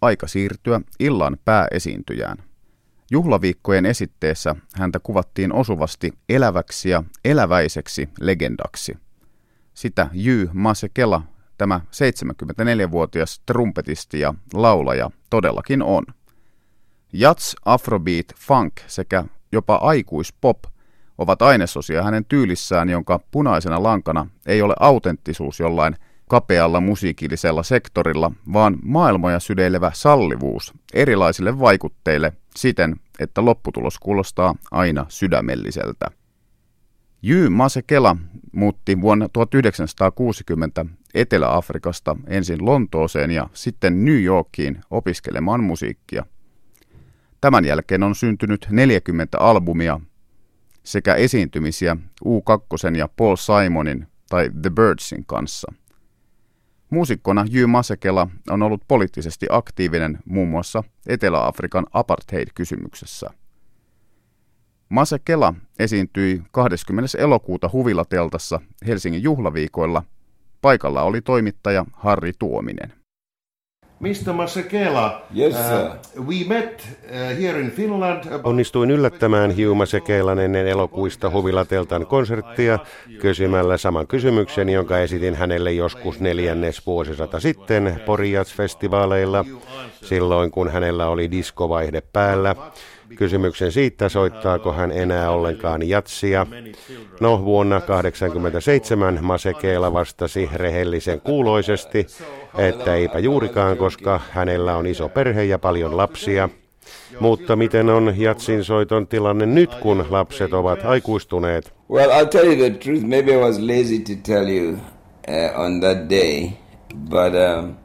aika siirtyä illan pääesiintyjään. Juhlaviikkojen esitteessä häntä kuvattiin osuvasti eläväksi ja eläväiseksi legendaksi. Sitä Jy Masekela, tämä 74-vuotias trumpetisti ja laulaja, todellakin on. Jazz, afrobeat, funk sekä jopa aikuispop ovat ainesosia hänen tyylissään, jonka punaisena lankana ei ole autenttisuus jollain kapealla musiikillisella sektorilla, vaan maailmoja syleilevä sallivuus erilaisille vaikutteille siten, että lopputulos kuulostaa aina sydämelliseltä. Jy Masekela muutti vuonna 1960 Etelä-Afrikasta ensin Lontooseen ja sitten New Yorkiin opiskelemaan musiikkia. Tämän jälkeen on syntynyt 40 albumia sekä esiintymisiä U2 ja Paul Simonin tai The Birdsin kanssa. Muusikkona Jy Masekela on ollut poliittisesti aktiivinen muun muassa Etelä-Afrikan apartheid-kysymyksessä. Masekela esiintyi 20. elokuuta Huvilateltassa Helsingin juhlaviikoilla. Paikalla oli toimittaja Harri Tuominen. Mr. Masekela, yes, we met here in Finland. Onnistuin yllättämään Jy Masekelan ennen elokuista Huvilateltan konserttia kysymällä saman kysymyksen, jonka esitin hänelle joskus 4. vuosisata sitten Pori-Jazz-festivaaleilla, silloin kun hänellä oli diskovaihde päällä. Kysymyksen siitä, soittaako hän enää ollenkaan jatsia. No, vuonna 1987 Masekela vastasi rehellisen kuuloisesti, että eipä juurikaan, koska hänellä on iso perhe ja paljon lapsia. Mutta miten on jatsin soiton tilanne nyt, kun lapset ovat aikuistuneet? Well, I'll tell you the truth. Maybe I was lazy to tell you on that day, but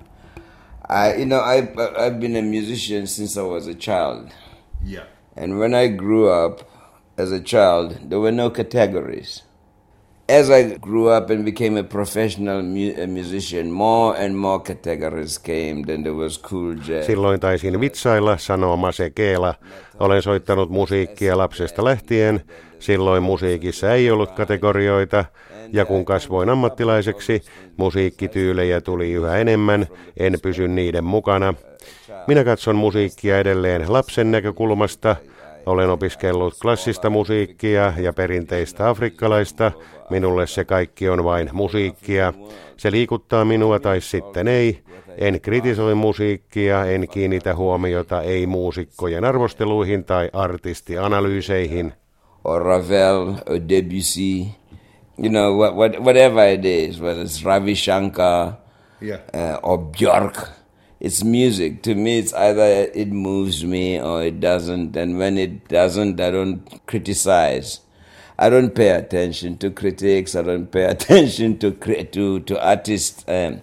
I've been a musician since I was a child. Yeah. And when I grew up as a child, there were no categories. As I grew up and became a professional musician, more and more categories came. Then there was cool jazz. Silloin taisin vitsailla, sanoo Masekela. Olen soittanut musiikkia lapsesta lähtien. Silloin musiikissa ei ollut kategorioita. Ja kun kasvoin ammattilaiseksi, musiikkityylejä tuli yhä enemmän. En pysy niiden mukana. Minä katson musiikkia edelleen lapsen näkökulmasta. Olen opiskellut klassista musiikkia ja perinteistä afrikkalaista. Minulle se kaikki on vain musiikkia. Se liikuttaa minua tai sitten ei. En kritisoi musiikkia, en kiinnitä huomiota ei-muusikkojen arvosteluihin tai artistianalyyseihin. Or Ravel, or Debussy, whatever it is, whether it's Ravi Shankar, or Björk. It's music. To me, it's either it moves me or it doesn't. And when it doesn't, I don't criticize. I don't pay attention to critics. I don't pay attention to artist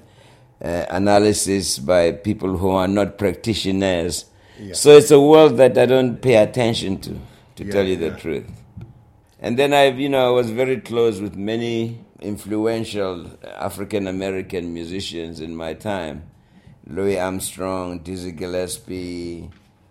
analysis by people who are not practitioners. Yeah. So it's a world that I don't pay attention to tell you the truth. And then I was very close with many influential African American musicians in my time. Louis Armstrong, Dizzy Gillespie,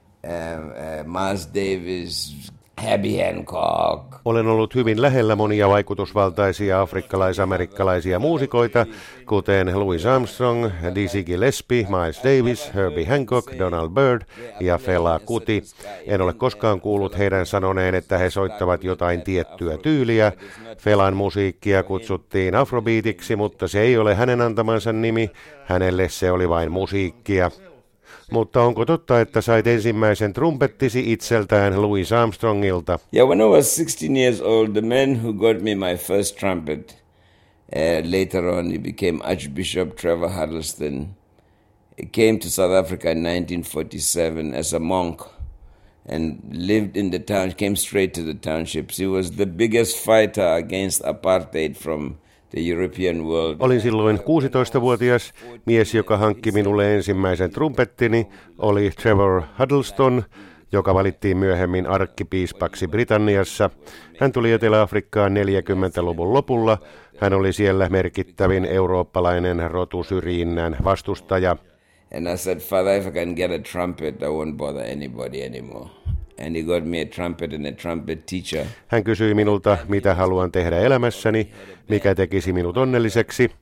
Miles Davis, Herbie Hancock. Olen ollut hyvin lähellä monia vaikutusvaltaisia afrikkalais-amerikkalaisia muusikoita, kuten Louis Armstrong, Dizzy Gillespie, Miles Davis, Herbie Hancock, Donald Byrd ja Fela Kuti. En ole koskaan kuullut heidän sanoneen, että he soittavat jotain tiettyä tyyliä. Felan musiikkia kutsuttiin afrobeatiksi, mutta se ei ole hänen antamansa nimi. Hänelle se oli vain musiikkia. Mutta onko totta, että sait ensimmäisen trumpettisi itseltään Louis Armstrongilta? Yeah, when I was 16 years old, the man who got me my first trumpet, later on he became Archbishop Trevor Huddleston. He came to South Africa in 1947 as a monk and lived in the town, came straight to the townships. He was the biggest fighter against apartheid from the European world. Olin silloin 16-vuotias. Mies, joka hankki minulle ensimmäisen trumpettini, oli Trevor Huddleston, joka valittiin myöhemmin arkkipiispaksi Britanniassa. Hän tuli Etelä-Afrikkaan 40-luvun lopulla. Hän oli siellä merkittävin eurooppalainen rotusyrjinnän vastustaja. And I said, Father, if I can get a trumpet, I won't bother anybody anymore. And he got me a trumpet and a trumpet teacher. Hän kysyi minulta, mitä haluan tehdä elämässäni, mikä tekisi minut onnelliseksi.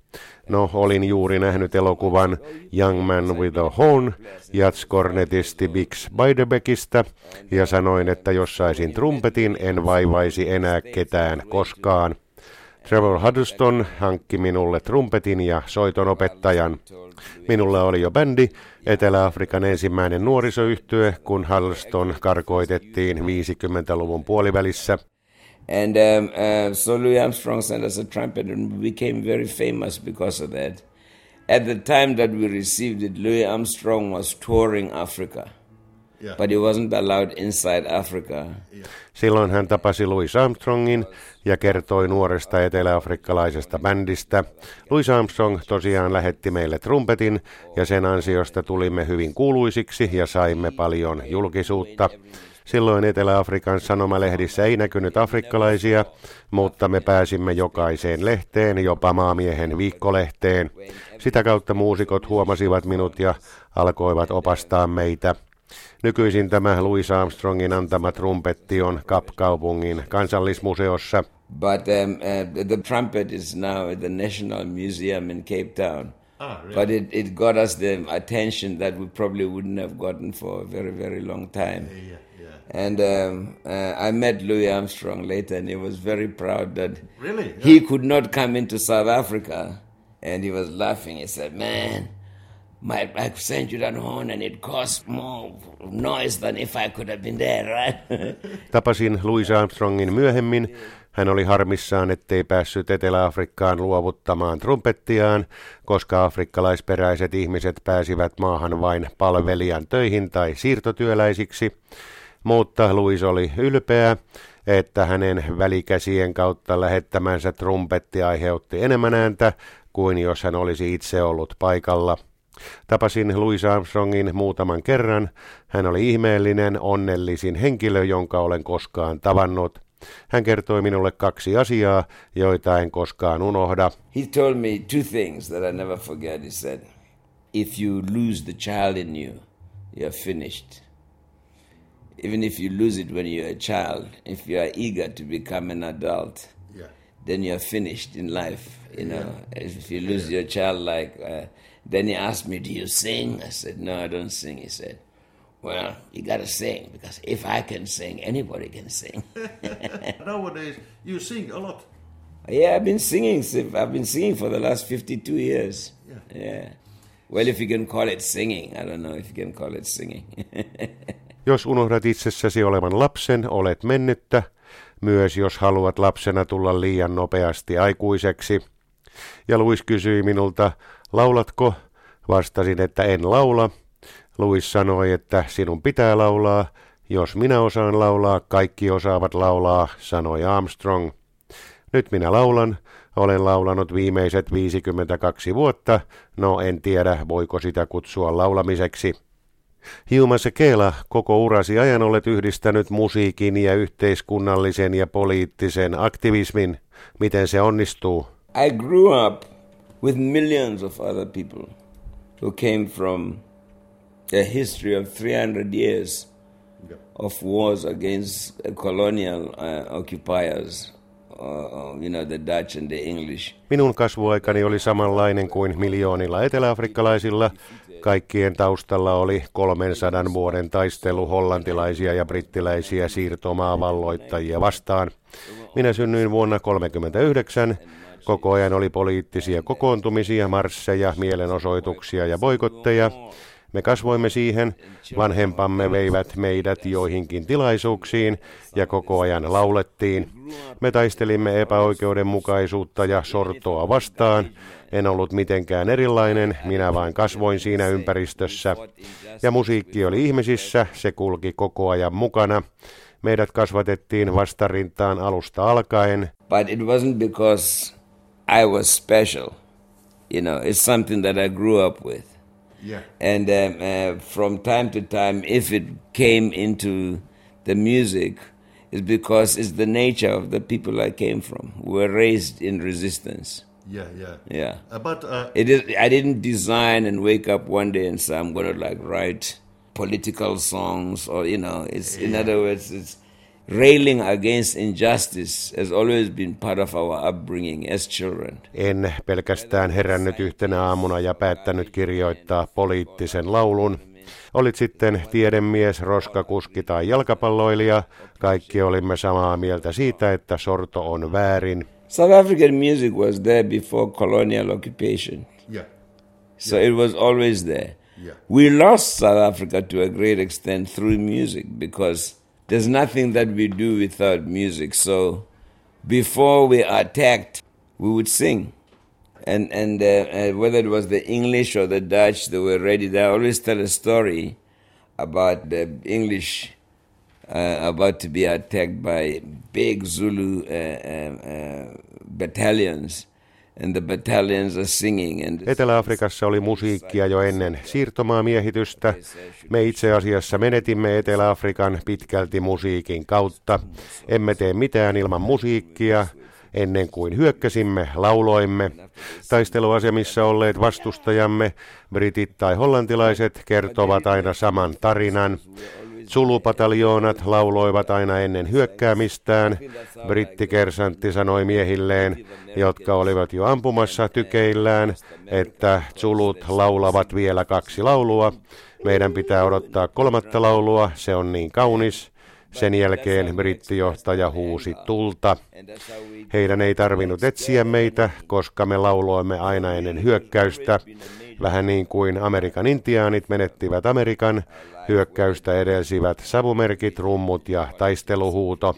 No, olin juuri nähnyt elokuvan Young Man with a Horn jazzkornetisti Bix Beiderbeckestä ja sanoin, että jos saisin trumpetin, en vaivaisi enää ketään koskaan. Trevor Huddleston hankki minulle trumpetin ja soitonopettajan. Minulla oli jo bändi, Etelä-Afrikan ensimmäinen nuorisoyhtye, kun Huddleston karkoitettiin 50-luvun puolivälissä. And so Louis Armstrong sent us a trumpet and we became very famous because of that. At the time that we received it, Louis Armstrong was touring Africa, but he wasn't allowed inside Africa. Silloin hän tapasi Louis Armstrongin ja kertoi nuoresta eteläafrikkalaisesta bändistä. Louis Armstrong tosiaan lähetti meille trumpetin ja sen ansiosta tulimme hyvin kuuluisiksi ja saimme paljon julkisuutta. Silloin Etelä-Afrikan sanomalehdissä ei näkynyt afrikkalaisia, mutta me pääsimme jokaiseen lehteen, jopa Maamiehen viikkolehteen. Sitä kautta muusikot huomasivat minut ja alkoivat opastaa meitä. Nykyisin tämä Louis Armstrongin antama trumpetti on Kapkaupungin kansallismuseossa. But the trumpet is now at the National Museum in Cape Town. Really? But it got us the attention that we probably wouldn't have gotten for a very, very long time. And I met Louis Armstrong later, and he was very proud that he could not come into South Africa. And he was laughing. He said, "Man, I sent you that horn, and it cost more noise than if I could have been there, right?" Tapasin Louis Armstrongin myöhemmin. Hän oli harmissaan, ettei päässyt Etelä-Afrikkaan luovuttamaan trumpettiaan, koska afrikkalaisperäiset ihmiset pääsivät maahan vain palvelijan töihin tai siirtotyöläisiksi. Mutta Louis oli ylpeä, että hänen välikäsien kautta lähettämänsä trumpetti aiheutti enemmän ääntä kuin jos hän olisi itse ollut paikalla. Tapasin Louis Armstrongin muutaman kerran. Hän oli ihmeellinen, onnellisin henkilö, jonka olen koskaan tavannut. Hän kertoi minulle 2 asiaa, joita en koskaan unohda. He told me 2 things that I never forget. He said, "If you lose the child in you, you're finished. Even if you lose it when you're a child, if you are eager to become an adult, then you're finished in life. You know, if you lose your child, then he asked me, "Do you sing?" I said, "No, I don't sing." He said, "Well, you gotta sing, because if I can sing, anybody can sing." Nowadays, you sing a lot. Yeah, I've been singing for the last 52 years. Yeah. Well, if you can call it singing, I don't know if you can call it singing. Jos unohdat itsessäsi olevan lapsen, olet mennyttä, myös jos haluat lapsena tulla liian nopeasti aikuiseksi. Ja Louis kysyi minulta, laulatko? Vastasin, että en laula. Louis sanoi, että sinun pitää laulaa. Jos minä osaan laulaa, kaikki osaavat laulaa, sanoi Armstrong. Nyt minä laulan. Olen laulanut viimeiset 52 vuotta. No, en tiedä, voiko sitä kutsua laulamiseksi. Hugh Masekela, koko urasi ajan olet yhdistänyt musiikin ja yhteiskunnallisen ja poliittisen aktivismin. Miten se onnistuu? I grew up with millions of other people who came from a history of 300 years of wars against colonial occupiers, the Dutch and the English. Minun kasvuaikani oli samanlainen kuin miljoonilla eteläafrikkalaisilla. Kaikkien taustalla oli 300 vuoden taistelu hollantilaisia ja brittiläisiä siirtomaavalloittajia vastaan. Minä synnyin vuonna 1939. Koko ajan oli poliittisia kokoontumisia, marsseja, mielenosoituksia ja boikotteja. Me kasvoimme siihen, vanhempamme veivät meidät joihinkin tilaisuuksiin ja koko ajan laulettiin. Me taistelimme epäoikeudenmukaisuutta ja sortoa vastaan. En ollut mitenkään erilainen, minä vain kasvoin siinä ympäristössä. Ja musiikki oli ihmisissä, se kulki koko ajan mukana. Meidät kasvatettiin vastarintaan alusta alkaen. But it wasn't because I was special. It's something that I grew up with. Yeah. And from time to time, if it came into the music, it's because it's the nature of the people I came from. We were raised in resistance. Yeah. But I didn't design and wake up one day and say I'm going to write political songs or it's in other words railing against injustice has always been part of our upbringing as children. En pelkästään herännyt yhtenä aamuna ja päättänyt kirjoittaa poliittisen laulun. Olit sitten tiedemies, roskakuski tai jalkapalloilija, kaikki olimme samaa mieltä siitä, että sorto on väärin. South African music was there before colonial occupation. Yeah. So it was always there. Yeah. We lost South Africa to a great extent through music because there's nothing that we do without music. So before we attacked, we would sing. And whether it was the English or the Dutch, they were ready. They always tell a story about the English about to be attacked by big Zulu battalions. And the battalions are singing. Etelä-Afrikassa oli musiikkia jo ennen siirtomaamiehitystä. Me itse asiassa menetimme Etelä-Afrikan pitkälti musiikin kautta. Emme tee mitään ilman musiikkia. Ennen kuin hyökkäsimme, lauloimme. Taisteluasemissa olleet vastustajamme, britit tai hollantilaiset, kertovat aina saman tarinan. Zulu-pataljoonat lauloivat aina ennen hyökkäämistään. Brittikersantti sanoi miehilleen, jotka olivat jo ampumassa tykeillään, että Zulut laulavat vielä 2 laulua. Meidän pitää odottaa 3. laulua, se on niin kaunis. Sen jälkeen brittijohtaja huusi tulta. Heidän ei tarvinnut etsiä meitä, koska me lauloimme aina ennen hyökkäystä. Vähän niin kuin Amerikan intiaanit menettivät Amerikan, hyökkäystä edelsivät savumerkit, rummut ja taisteluhuuto.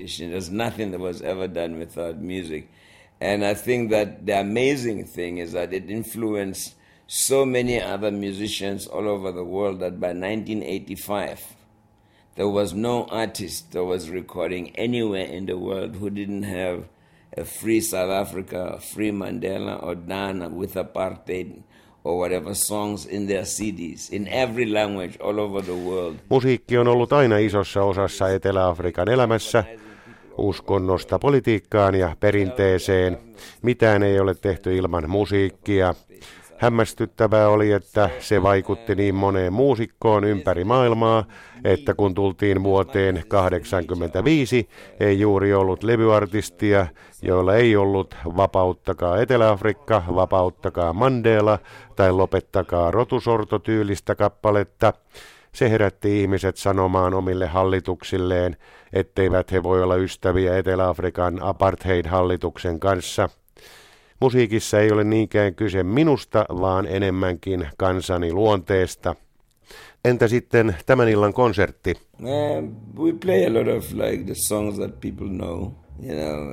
And I think that the amazing thing is that it influenced so many other musicians all over the world that by 1985, there was no artist that was recording anywhere in the world who didn't have a free South Africa, a free Mandela or Dana with apartheid or whatever songs in their CDs, in every language all over the world. Musiikki on ollut aina isossa osassa Etelä-Afrikan elämässä, uskonnosta politiikkaan ja perinteeseen. Mitään ei ole tehty ilman musiikkia. Hämmästyttävää oli, että se vaikutti niin moneen muusikkoon ympäri maailmaa, että kun tultiin vuoteen 1985, ei juuri ollut levyartistia, joilla ei ollut vapauttakaa Etelä-Afrikka, vapauttakaa Mandela tai lopettakaa rotusortotyylistä kappaletta. Se herätti ihmiset sanomaan omille hallituksilleen, etteivät he voi olla ystäviä Etelä-Afrikan apartheid-hallituksen kanssa. Musiikissa ei ole niinkään kyse minusta, vaan enemmänkin kansani luonteesta. Entä sitten tämän illan konsertti? We play a lot of like the songs that people know. You know,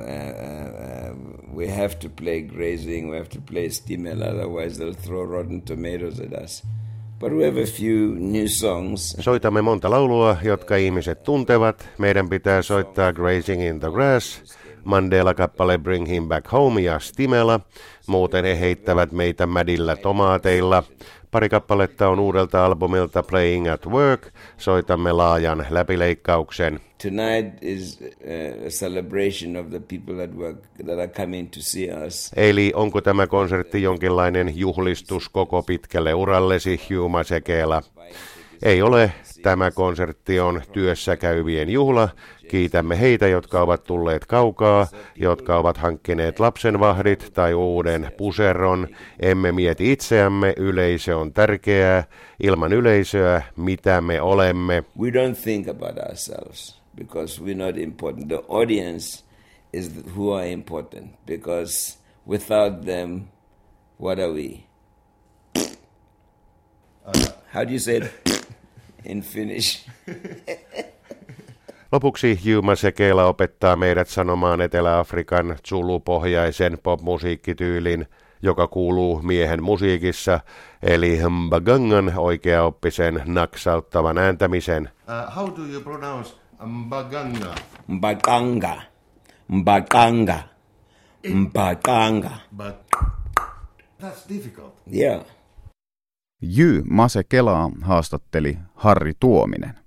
we have to play Grazing, we have to play Stimela, otherwise they'll throw rotten tomatoes at us. But we have a few new songs. Soitamme monta laulua, jotka ihmiset tuntevat. Meidän pitää soittaa Grazing in the Grass, Mandela-kappale Bring Him Back Home ja Stimela. Muuten he heittävät meitä mädillä tomaateilla. Pari kappaletta on uudelta albumilta Playing at Work. Soitamme laajan läpileikkauksen. Tonight is a celebration of the people that are coming to see us. Eli onko tämä konsertti jonkinlainen juhlistus koko pitkälle urallesi, Hugh Masekela? Ei ole. Tämä konsertti on työssä käyvien juhla. Kiitämme heitä, jotka ovat tulleet kaukaa, jotka ovat hankkineet lapsenvahdit tai uuden puseron. Emme mieti itseämme, yleisö on tärkeää. Ilman yleisöä, mitä me olemme? We don't think about ourselves because we're not important. The audience is who are important because without them, what are we? How do you say it in Finnish? Lopuksi Hugh Masekela opettaa meidät sanomaan Etelä-Afrikan Zulu-pohjaisen popmusiikkityylin, joka kuuluu miehen musiikissa, eli mbagangan oikeaoppisen naksauttavan ääntämisen. How do you pronounce mbaganga? Mbaganga. Mbaganga. Mbaganga. But that's difficult. Yeah. Jy Masekelaa haastatteli Harri Tuominen.